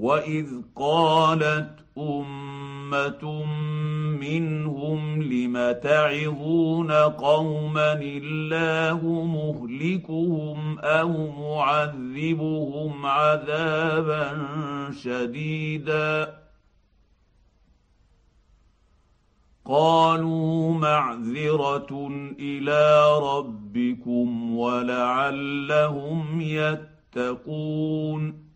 واذ قالت امه منهم لم تعظون قوما الله مهلكهم او معذبهم عذابا شديدا قالوا معذره الى ربكم ولعلهم يتقون